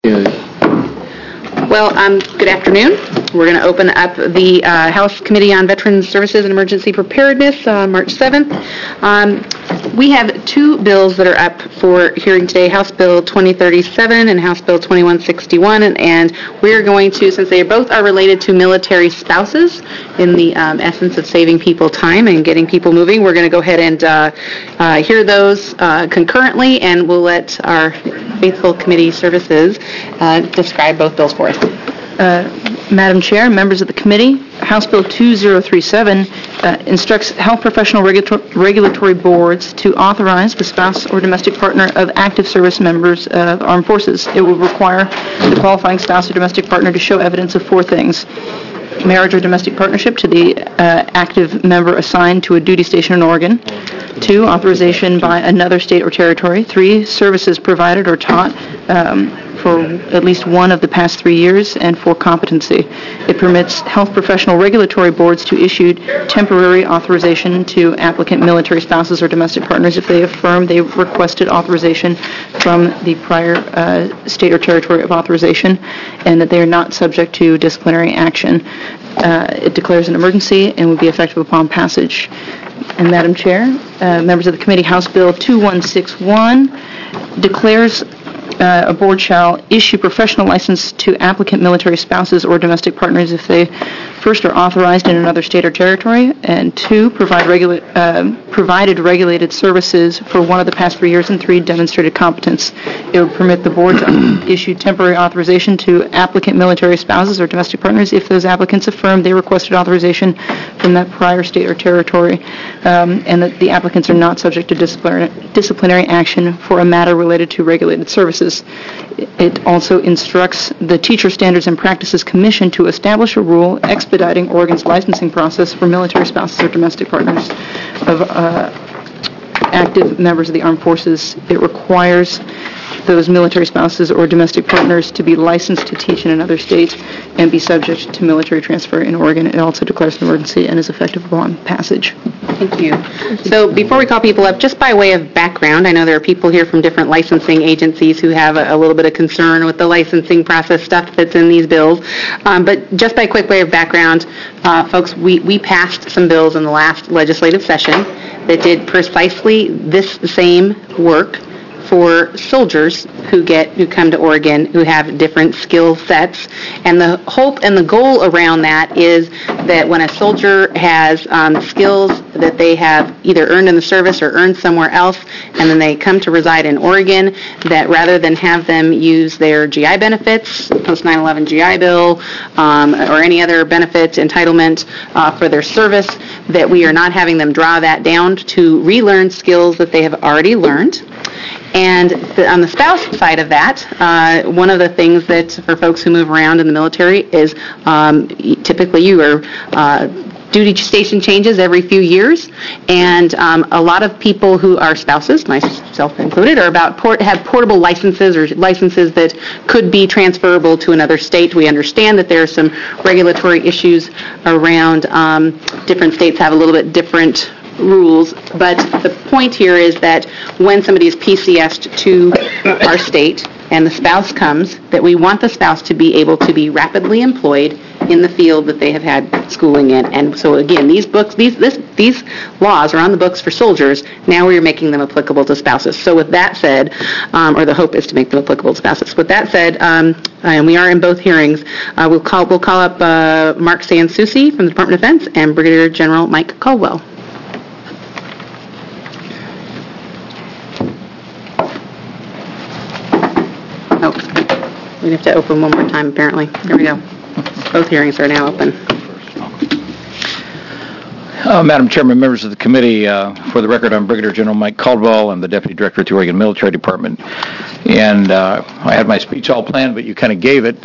Well, good afternoon. We're going to open up the House Committee on Veterans Services and Emergency Preparedness on March 7th. We have two bills that are up for hearing today, House Bill 2037 and House Bill 2161, and we're going to, since they both are related to military spouses in the essence of saving people time and getting people moving, we're going to go ahead and hear those concurrently, and we'll let our faithful committee services describe both bills for us. Madam Chair, members of the committee, House Bill 2037 instructs health professional regulatory boards to authorize the spouse or domestic partner of active service members of armed forces. It will require the qualifying spouse or domestic partner to show evidence of four things: marriage or domestic partnership to the active member assigned to a duty station in Oregon; 2, authorization by another state or territory; 3, services provided or taught for at least one of the past 3 years; and 4, competency. It permits health professional regulatory boards to issue temporary authorization to applicant military spouses or domestic partners if they affirm they requested authorization from the prior state or territory of authorization and that they are not subject to disciplinary action. It declares an emergency and will be effective upon passage. And Madam Chair, members of the committee, House Bill 2161 declares a board shall issue professional license to applicant military spouses or domestic partners if they first are authorized in another state or territory, and 2, provided regulated services for one of the past 3 years, and 3, demonstrated competence. It would permit the board to issue temporary authorization to applicant military spouses or domestic partners if those applicants affirm they requested authorization from that prior state or territory, and that the applicants are not subject to disciplinary action for a matter related to regulated services. It also instructs the Teacher Standards and Practices Commission to establish a rule expediting Oregon's licensing process for military spouses or domestic partners of active members of the armed forces. It requires those military spouses or domestic partners to be licensed to teach in another state and be subject to military transfer in Oregon. It also declares an emergency and is effective upon passage. Thank you. So before we call people up, just by way of background, I know there are people here from different licensing agencies who have a little bit of concern with the licensing process stuff that's in these bills. But just by quick way of background, folks, we passed some bills in the last legislative session that did precisely this same work for soldiers who come to Oregon who have different skill sets. And the hope and the goal around that is that when a soldier has skills that they have either earned in the service or earned somewhere else, and then they come to reside in Oregon, that rather than have them use their GI benefits, post 9/11 GI Bill, or any other benefit entitlement for their service, that we are not having them draw that down to relearn skills that they have already learned. And on the spouse side of that, one of the things that for folks who move around in the military is typically you are duty station changes every few years, and a lot of people who are spouses, myself included, are have portable licenses or licenses that could be transferable to another state. We understand that there are some regulatory issues around different states have a little bit different rules, but the point here is that when somebody is PCS'd to our state and the spouse comes, that we want the spouse to be able to be rapidly employed in the field that they have had schooling in. And so again, these laws are on the books for soldiers. Now we're making them applicable to spouses. So with that said, or the hope is to make them applicable to spouses. With that said, and we are in both hearings, we'll call up Mark Sansucci from the Department of Defense and Brigadier General Mike Caldwell. We have to open one more time, apparently. There we go. Both hearings are now open. Madam Chairman, members of the committee, for the record, I'm Brigadier General Mike Caldwell. I'm the Deputy Director at the Oregon Military Department. And I had my speech all planned, but you kind of gave it.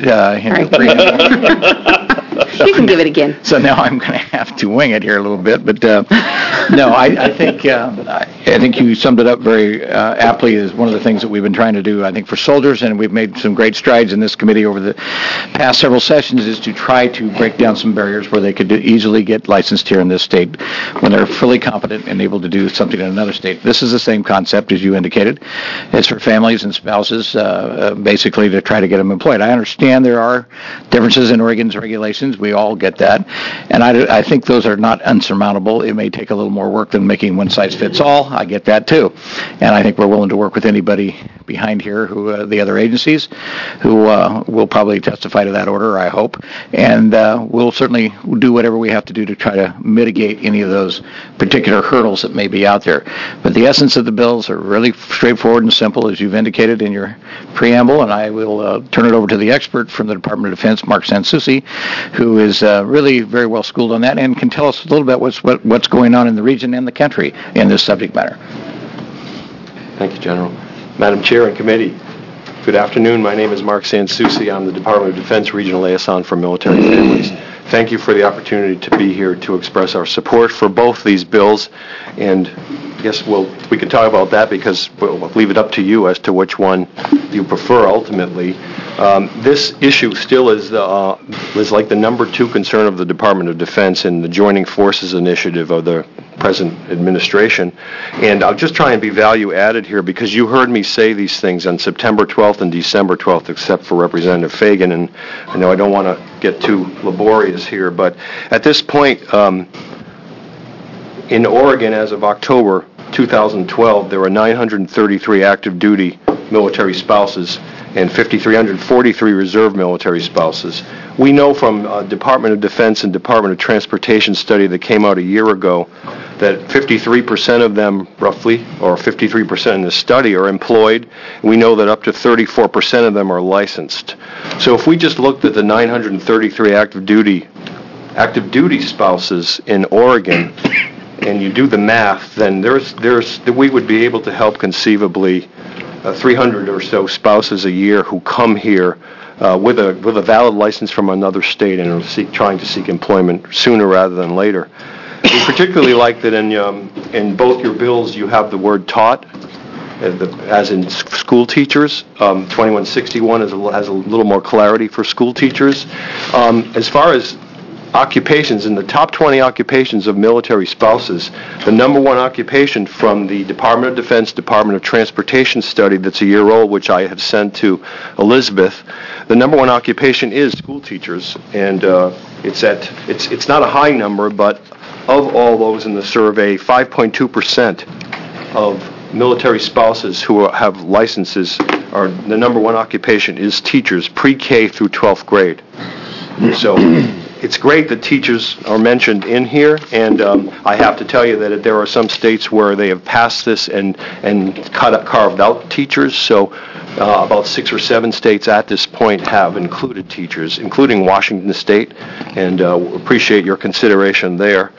You can give it again. So now I'm going to have to wing it here a little bit. But no, I think I think you summed it up very aptly as one of the things that we've been trying to do, I think, for soldiers, and we've made some great strides in this committee over the past several sessions, is to try to break down some barriers where they could easily get licensed here in this state when they're fully competent and able to do something in another state. This is the same concept, as you indicated. It's for families and spouses, basically, to try to get them employed. I understand there are differences in Oregon's regulations. We all get that. And I think those are not unsurmountable. It may take a little more work than making one size fits all. I get that too. And I think we're willing to work with anybody behind here, who the other agencies, who will probably testify to that order, I hope. And we'll certainly do whatever we have to do to try to mitigate any of those particular hurdles that may be out there. But the essence of the bills are really straightforward and simple, as you've indicated in your preamble, and I will turn it over to the expert from the Department of Defense, Mark Sansucci, who is really very well schooled on that and can tell us a little bit what's going on in the region and the country in this subject matter. Thank you, General. Madam Chair and Committee, good afternoon. My name is Mark Sansucci. I'm the Department of Defense Regional Liaison for Military Families. Thank you for the opportunity to be here to express our support for both these bills, and I guess we can talk about that because we'll leave it up to you as to which one you prefer ultimately. This issue still is like the number 2 concern of the Department of Defense in the Joining Forces initiative of the present administration. And I'll just try and be value added here because you heard me say these things on September 12th and December 12th, except for Representative Fagan. And I know I don't want to get too laborious here, but at this point, in Oregon, as of October 2012, there were 933 active duty military spouses and 5,343 reserve military spouses. We know from Department of Defense and Department of Transportation study that came out a year ago that 53% of them, roughly, or 53% in the study, are employed. We know that up to 34% of them are licensed. So if we just looked at the 933 active duty spouses in Oregon, and you do the math, then we would be able to help conceivably 300 or so spouses a year who come here with a valid license from another state and are trying to seek employment sooner rather than later. We particularly like that in both your bills you have the word taught, as in school teachers. 2161 has a little more clarity for school teachers. As far as occupations, in the top 20 occupations of military spouses, the number 1 occupation from the Department of Defense, Department of Transportation study that's a year old, which I have sent to Elizabeth, the number 1 occupation is school teachers, and it's not a high number, but of all those in the survey, 5.2% of military spouses who have licenses are the number 1 occupation is teachers, pre-K through 12th grade. So it's great that teachers are mentioned in here, and I have to tell you that there are some states where they have passed this and carved out teachers. So about 6 or 7 states at this point have included teachers, including Washington State, and appreciate your consideration there.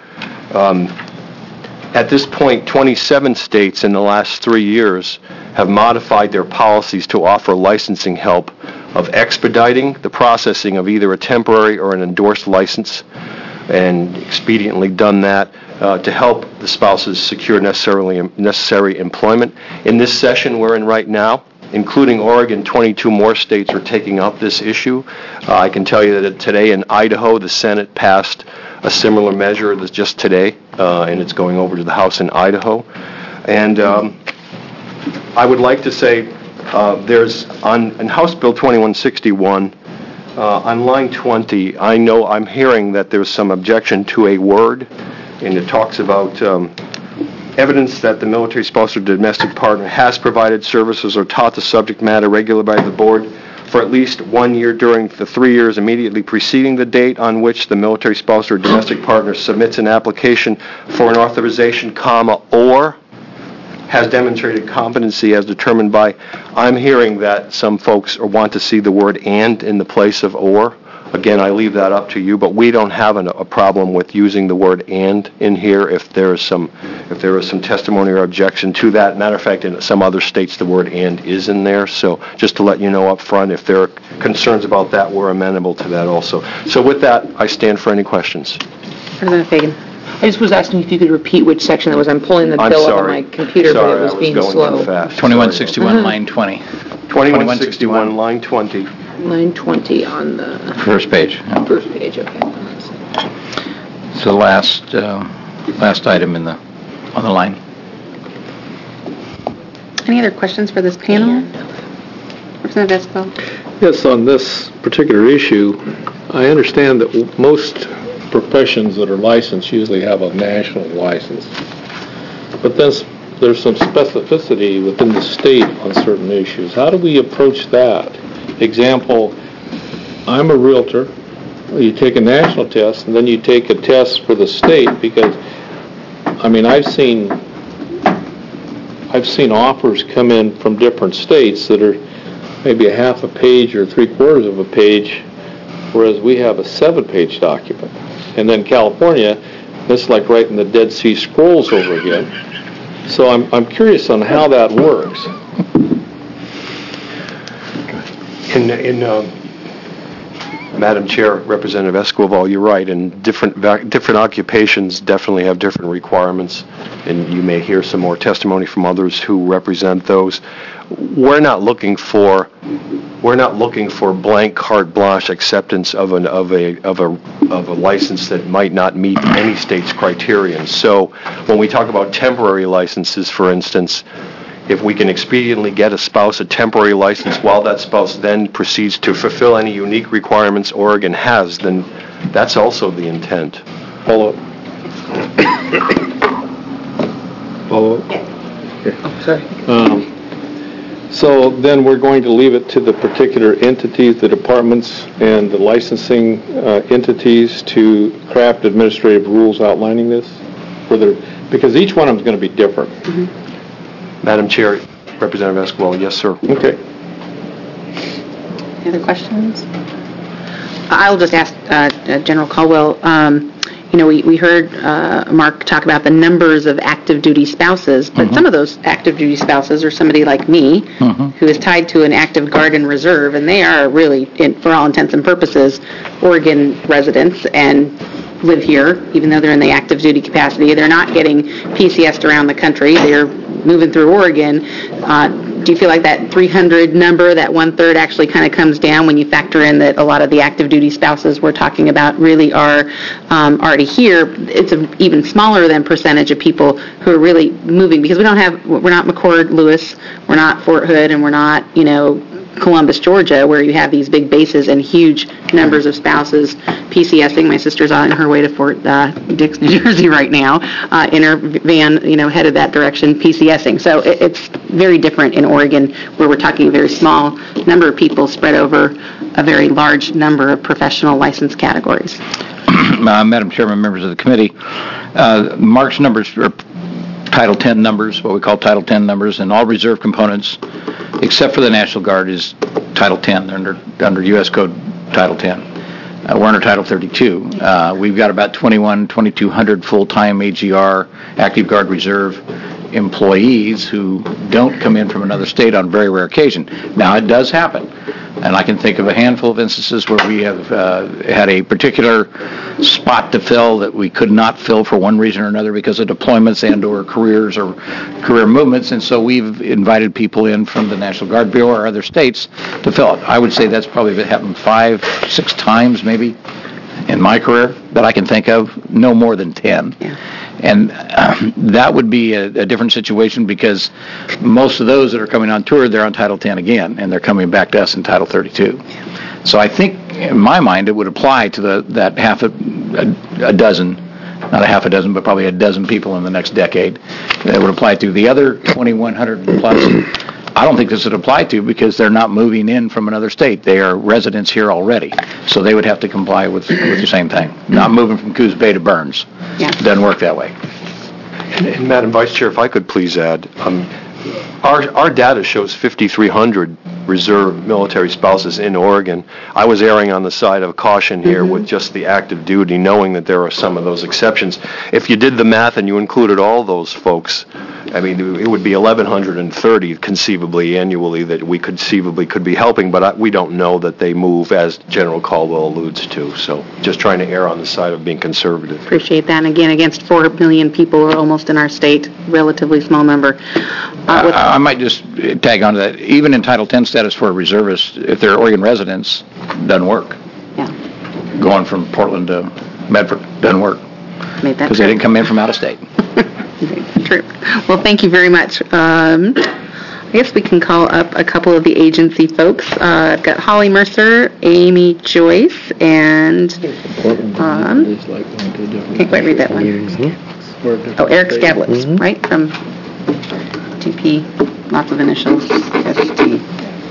At this point, 27 states in the last 3 years have modified their policies to offer licensing help of expediting the processing of either a temporary or an endorsed license, and expediently done that to help the spouses secure necessary employment. In this session we're in right now, including Oregon, 22 more states are taking up this issue. I can tell you that today in Idaho, the Senate passed a similar measure just today, and it's going over to the House in Idaho. And I would like to say there's in House Bill 2161, on line 20, I'm hearing that there's some objection to a word, and it talks about evidence that the military spouse or domestic partner has provided services or taught the subject matter regularly by the board for at least 1 year during the 3 years immediately preceding the date on which the military spouse or domestic partner submits an application for an authorization, or has demonstrated competency as determined by. I'm hearing that some folks want to see the word "and" in the place of "or." Again, I leave that up to you, but we don't have a problem with using the word "and" in here if there is some testimony or objection to that. Matter of fact, in some other states the word "and" is in there. So just to let you know up front, if there are concerns about that, we're amenable to that also. So with that, I stand for any questions. President Fagan. I just was asking if you could repeat which section that was. I'm pulling the I'm bill up on sorry. my computer, Sorry, but it was being I was slow. going too fast. 2161, line 20. 2161, line 20. Line 20 on the First page. Yeah. first page, okay. It's the last item on the line. Any other questions for this panel? Representative Esquivel? Yes, on this particular issue, I understand that most professions that are licensed usually have a national license. But then there's some specificity within the state on certain issues. How do we approach that? Example, I'm a realtor. You take a national test, and then you take a test for the state, because, I mean, I've seen offers come in from different states that are maybe a half a page or 3/4 of a page, whereas we have a 7-page document. And then California, it's like writing the Dead Sea Scrolls over again. So I'm curious on how that works. Madam Chair, Representative Esquivel, you're right, and different occupations definitely have different requirements, and you may hear some more testimony from others who represent those. We're not looking for blank carte blanche acceptance of a license that might not meet any state's criterion. So when we talk about temporary licenses, for instance, if we can expediently get a spouse a temporary license while that spouse then proceeds to fulfill any unique requirements Oregon has, then that's also the intent. Follow up. Sorry. So then we're going to leave it to the particular entities, the departments and the licensing entities to craft administrative rules outlining this? Because each one of them is going to be different. Mm-hmm. Madam Chair, Representative Esquivel, yes, sir. Okay. Any other questions? I'll just ask General Caldwell. We heard Mark talk about the numbers of active duty spouses, but some of those active duty spouses are somebody like me who is tied to an active guard and reserve, and they are really, for all intents and purposes, Oregon residents and live here, even though they're in the active duty capacity. They're not getting PCS'd around the country. They're moving through Oregon. Do you feel like that 300 number, that 1/3, actually kind of comes down when you factor in that a lot of the active duty spouses we're talking about really are already here? It's an even smaller than percentage of people who are really moving, because we're not McCord Lewis, we're not Fort Hood, and we're not, Columbus, Georgia, where you have these big bases and huge numbers of spouses PCSing. My sister's on her way to Fort Dix, New Jersey right now, in her van, headed that direction, PCSing. So it's very different in Oregon, where we're talking a very small number of people spread over a very large number of professional license categories. Madam Chairman, members of the committee, Mark's numbers are Title 10 numbers, what we call Title 10 numbers, and all reserve components, except for the National Guard, is Title 10. They're under U.S. Code Title 10. We're under Title 32. We've got about 2,200 full-time AGR, Active Guard Reserve employees who don't come in from another state on very rare occasion. Now, it does happen, and I can think of a handful of instances where we have had a particular spot to fill that we could not fill for one reason or another because of deployments and or careers or career movements, and so we've invited people in from the National Guard Bureau or other states to fill it. I would say that's probably happened 5-6 times maybe in my career that I can think of, no more than 10. Yeah. And that would be a different situation, because most of those that are coming on tour, they're on Title 10 again, and they're coming back to us in Title 32. So I think, in my mind, it would apply to that half a dozen, not a half a dozen, but probably a dozen people in the next decade. It would apply to the other 2,100 plus. I don't think this would apply to, because they're not moving in from another state. They are residents here already. So they would have to comply with the same thing. Not moving from Coos Bay to Burns. Yeah. It doesn't work that way. And Madam Vice Chair, if I could please add, our data shows 5,300 reserve military spouses in Oregon. I was erring on the side of caution here with just the active duty, knowing that there are some of those exceptions. If you did the math and you included all those folks, I mean, it would be 1,130 conceivably annually that we conceivably could be helping, but we don't know that they move as General Caldwell alludes to. So just trying to err on the side of being conservative. Appreciate that. And again, against 4 million people or almost in our state, relatively small number. I might just tag on to that. Even in Title 10 status for a reservist, if they're Oregon residents, doesn't work. Yeah. Going from Portland to Medford doesn't work Made that because they didn't come in from out of state. True. Well, thank you very much. I guess we can call up a couple of the agency folks. I've got Holly Mercer, Amy Joyce, and can't quite read that one. Oh, Eric Skablitz, right, from TP, lots of initials, ST.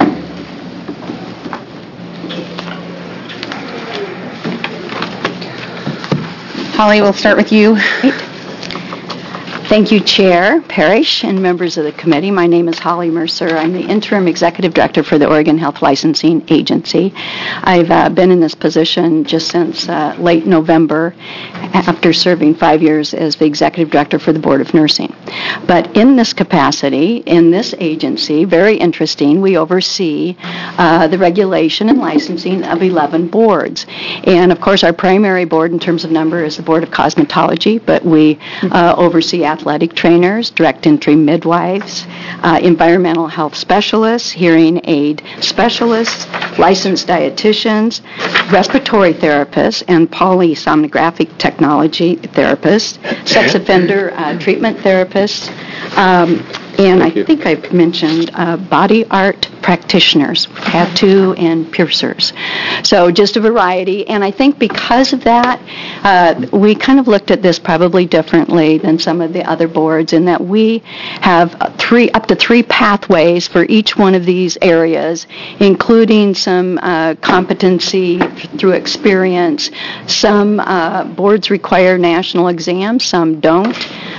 Holly, we'll start with you. Thank you, Chair Parrish and members of the committee. My name is Holly Mercer. I'm the Interim Executive Director for the Oregon Health Licensing Agency. I've been in this position just since late November after serving 5 years as the Executive Director for the Board of Nursing. But in this capacity, in this agency, very interesting, we oversee the regulation and licensing of 11 boards. And of course, our primary board in terms of number is the Board of Cosmetology, but we oversee athletic trainers, direct entry midwives, environmental health specialists, hearing aid specialists, licensed dietitians, respiratory therapists, and polysomnographic technology therapists, sex offender treatment therapists, and I think I've mentioned body art practitioners, tattoo and piercers. So just a variety. And I think because of that, we kind of looked at this probably differently than some of the other boards in that we have up to three pathways for each one of these areas, including some competency through experience. Some boards require national exams, some don't.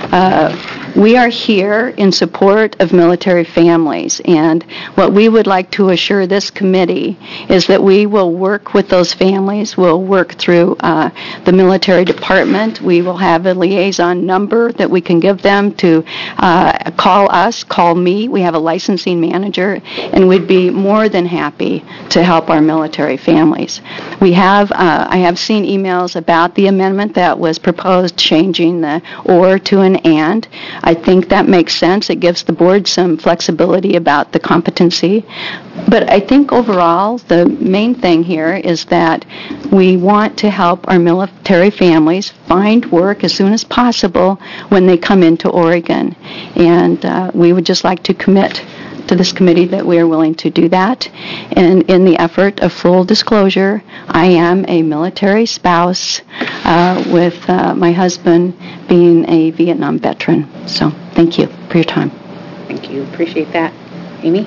We are here in support of military families, and what we would like to assure this committee is that we will work with those families. We'll work through the military department. We will have a liaison number that we can give them to call us, call me. We have a licensing manager, and we'd be more than happy to help our military families. I have seen emails about the amendment that was proposed, changing the or to an and. I think that makes sense. It gives the board some flexibility about the competency. But I think overall, the main thing here is that we want to help our military families find work as soon as possible when they come into Oregon. And we would just like to commit to this committee that we are willing to do that. And in the effort of full disclosure, I am a military spouse with my husband being a Vietnam veteran. So thank you for your time. Thank you. Appreciate that. Amy?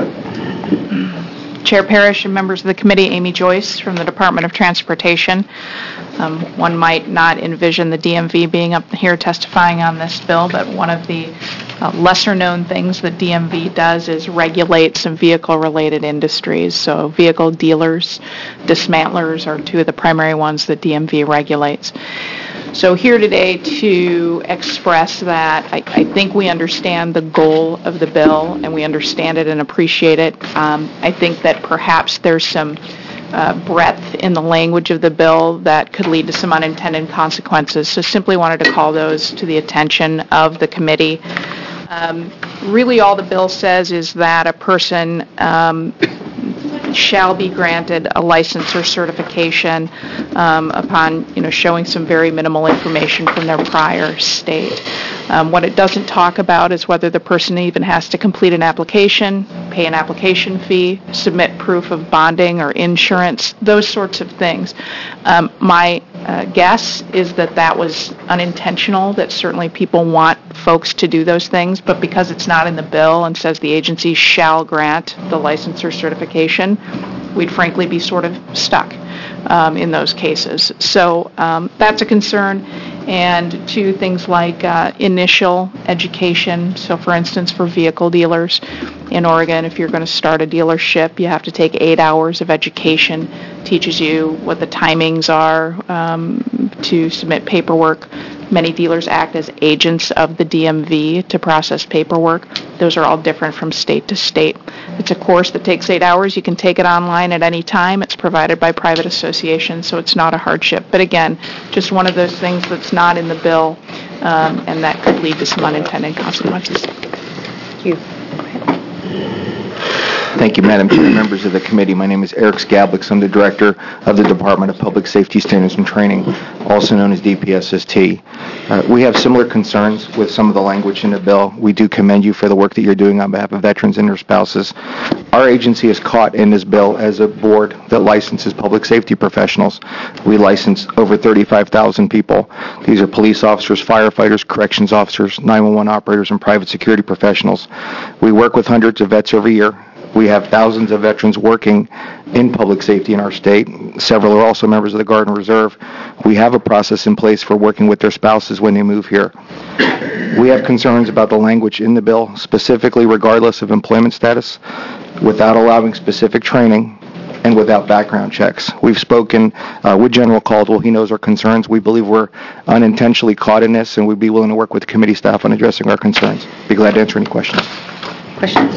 Chair Parrish and members of the committee, Amy Joyce from the Department of Transportation. One might not envision the DMV being up here testifying on this bill, but one of the lesser-known things that DMV does is regulate some vehicle-related industries. So vehicle dealers, dismantlers are two of the primary ones that DMV regulates. So here today to express that, I think we understand the goal of the bill, and we understand it and appreciate it. I think that perhaps there's some breadth in the language of the bill that could lead to some unintended consequences. So simply wanted to call those to the attention of the committee. Really all the bill says is that a person shall be granted a license or certification upon, showing some very minimal information from their prior state. What it doesn't talk about is whether the person even has to complete an application, pay an application fee, submit proof of bonding or insurance, those sorts of things. My guess is that was unintentional, that certainly people want folks to do those things, but because it's not in the bill and says the agency shall grant the license or certification, we'd frankly be sort of stuck in those cases. So that's a concern. And two things like initial education. So for instance, for vehicle dealers in Oregon, if you're going to start a dealership, you have to take 8 hours of education. Teaches you what the timings are to submit paperwork, Many dealers act as agents of the DMV to process paperwork. Those are all different from state to state. It's a course that takes 8 hours. You can take it online at any time. It's provided by private associations, so it's not a hardship. But again, just one of those things that's not in the bill, and that could lead to some unintended consequences. Thank you. Thank you, Madam Chair, members of the committee. My name is Eric Skablix. I'm the Director of the Department of Public Safety Standards and Training, also known as DPSST. We have similar concerns with some of the language in the bill. We do commend you for the work that you're doing on behalf of veterans and their spouses. Our agency is caught in this bill as a board that licenses public safety professionals. We license over 35,000 people. These are police officers, firefighters, corrections officers, 911 operators, and private security professionals. We work with hundreds of vets every year. We have thousands of veterans working in public safety in our state. Several are also members of the Guard and Reserve. We have a process in place for working with their spouses when they move here. We have concerns about the language in the bill, specifically regardless of employment status, without allowing specific training, and without background checks. We've spoken with General Caldwell. He knows our concerns. We believe we're unintentionally caught in this, and we'd be willing to work with committee staff on addressing our concerns. Be glad to answer any questions. Questions?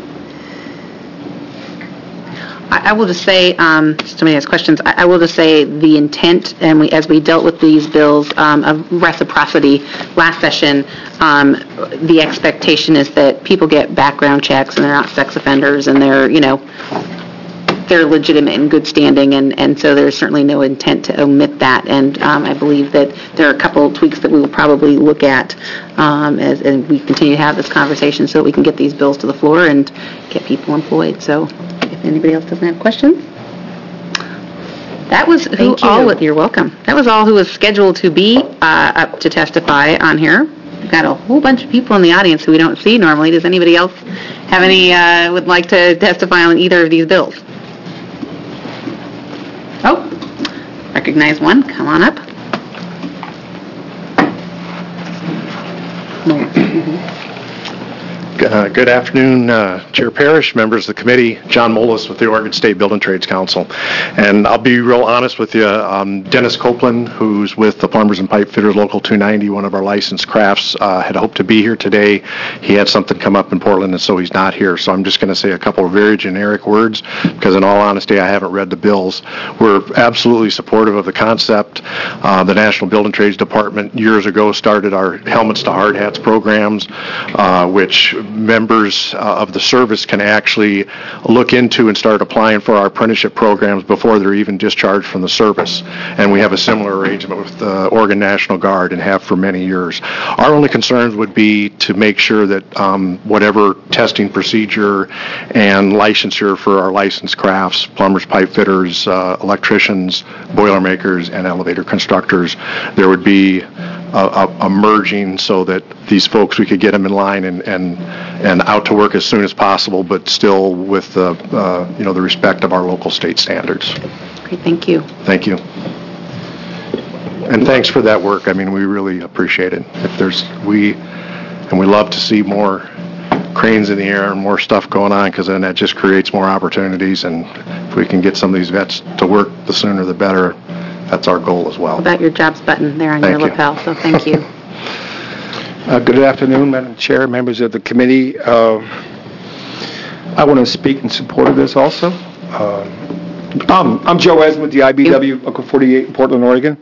I will just say, somebody has questions, I will just say the intent, and as we dealt with these bills of reciprocity last session, the expectation is that people get background checks and they're not sex offenders and they're legitimate and good standing, and so there's certainly no intent to omit that, and I believe that there are a couple of tweaks that we will probably look at and we continue to have this conversation so that we can get these bills to the floor and get people employed. So if anybody else doesn't have questions. That was you're welcome. That was all who was scheduled to be up to testify on here. We've got a whole bunch of people in the audience who we don't see normally. Does anybody else have would like to testify on either of these bills? Oh, recognize one. Come on up. Good afternoon, Chair Parrish, members of the committee. John Molis with the Oregon State Building Trades Council. And I'll be real honest with you, Dennis Copeland, who's with the Plumbers and Pipe Fitters Local 290, one of our licensed crafts, had hoped to be here today. He had something come up in Portland, and so he's not here. So I'm just going to say a couple of very generic words, because in all honesty, I haven't read the bills. We're absolutely supportive of the concept. The National Building Trades Department years ago started our Helmets to Hard Hats programs, which members of the service can actually look into and start applying for our apprenticeship programs before they're even discharged from the service. And we have a similar arrangement with the Oregon National Guard and have for many years. Our only concerns would be to make sure that whatever testing procedure and licensure for our licensed crafts, plumbers, pipe fitters, electricians, boilermakers, and elevator constructors, there would be a merging so that these folks, we could get them in line and out to work as soon as possible, but still with the respect of our local state standards. Great, thank you. Thank you. And thanks for that work. I mean, we really appreciate it. We love to see more cranes in the air and more stuff going on, because then that just creates more opportunities, and if we can get some of these vets to work, the sooner the better. That's our goal as well. About your jobs button there on your lapel, so thank you. Good afternoon, Madam Chair, members of the committee. I want to speak in support of this also. I'm Joe Esmond with the IBW, Local 48 in Portland, Oregon.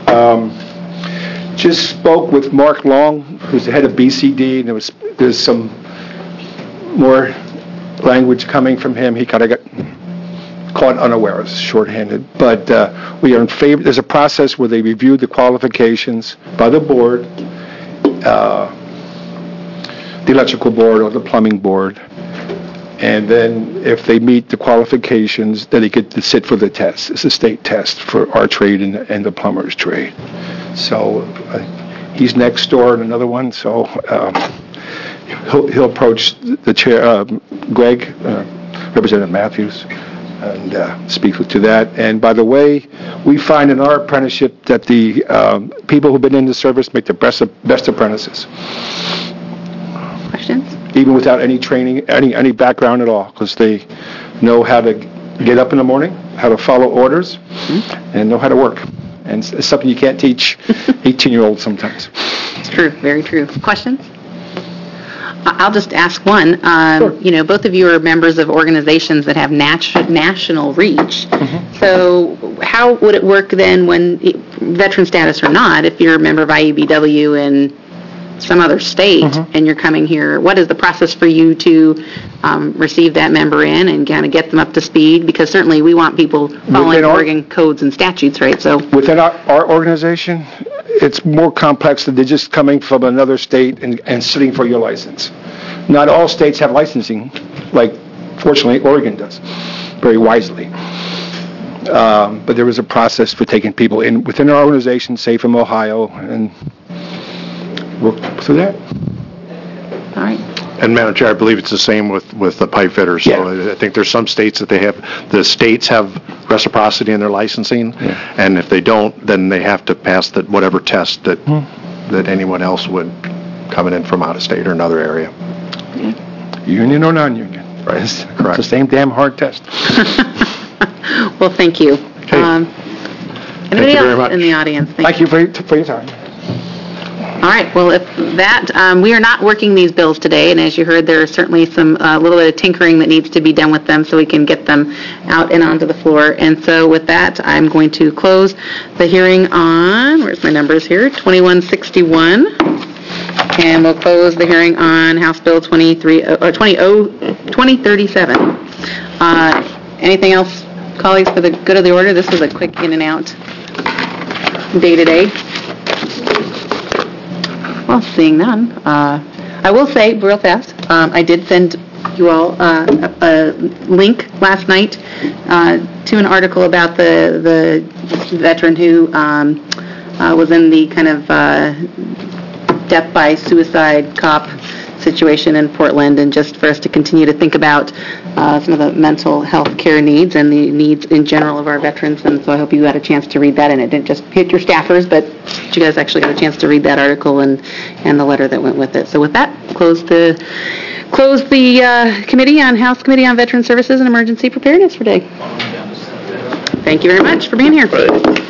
Just spoke with Mark Long, who's the head of BCD, and there's some more language coming from him. He kind of got caught unawares, shorthanded. But we are in favor. There's a process where they review the qualifications by the board, the electrical board or the plumbing board, and then if they meet the qualifications, then they get to sit for the test. It's a state test for our trade and the plumber's trade. So he's next door in another one, so he'll approach the chair, Greg, Representative Matthews, and speak to that. And by the way, we find in our apprenticeship that the people who've been in the service make the best apprentices. Questions? Even without any training, any background at all, because they know how to get up in the morning, how to follow orders, and know how to work. and it's something you can't teach 18-year-olds sometimes. It's true, very true. Questions? I'll just ask one. You know, both of you are members of organizations that have national reach. So how would it work then when, veteran status or not, if you're a member of IUBW in some other state and you're coming here, what is the process for you to receive that member in and kind of get them up to speed? Because certainly we want people following Oregon codes and statutes, right? So within our organization, it's more complex than just coming from another state and sitting for your license. Not all states have licensing, like fortunately Oregon does, very wisely. But there is a process for taking people in within our organization, say from Ohio, and work through that. all right. And Madam Chair, I believe it's the same with the pipe fitters. So I think there's some states that the states have reciprocity in their licensing, and if they don't, then they have to pass whatever test that anyone else would coming in from out of state or another area. Union or non-union. Right. It's Correct. the same damn hard test. Well, thank you. Okay. Anybody you very else much. in the audience? Thank you for your time. All right, well, if that, we are not working these bills today, and as you heard, there are certainly some, little bit of tinkering that needs to be done with them so we can get them out and onto the floor. And so with that, I'm going to close the hearing on, where's my numbers here, 2161. And we'll close the hearing on House Bill 2037. Anything else, colleagues, for the good of the order? This was a quick in and out day-to-day. Well, seeing none, I will say real fast, I did send you all a link last night to an article about the veteran who was in the kind of death by suicide cop situation in Portland, and just for us to continue to think about some of the mental health care needs and the needs in general of our veterans. And so I hope you had a chance to read that, and it didn't just hit your staffers, but you guys actually got a chance to read that article and the letter that went with it. So with that, close the committee on House Committee on Veteran Services and Emergency Preparedness for today. Thank you very much for being here.